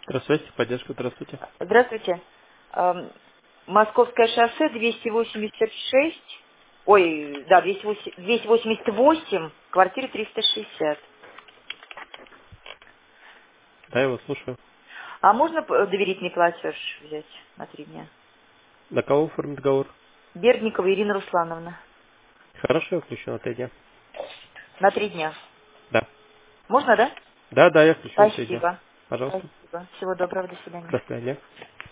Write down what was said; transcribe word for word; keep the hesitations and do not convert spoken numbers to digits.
Здравствуйте, поддержка, здравствуйте. Здравствуйте. Эм, Московское шоссе двести восемьдесят шесть, ой, да, двести восемьдесят восемь, квартира триста шестьдесят. Да, я вас слушаю. А можно п- доверительный платеж взять на три дня? На кого оформить договор? Бердникова Ирина Руслановна. Хорошо, я включу на три дня. На три дня. Да. Можно, да? Да, да, я включу на три дня. Спасибо. Пожалуйста. Спасибо. Всего доброго, до свидания. До свидания.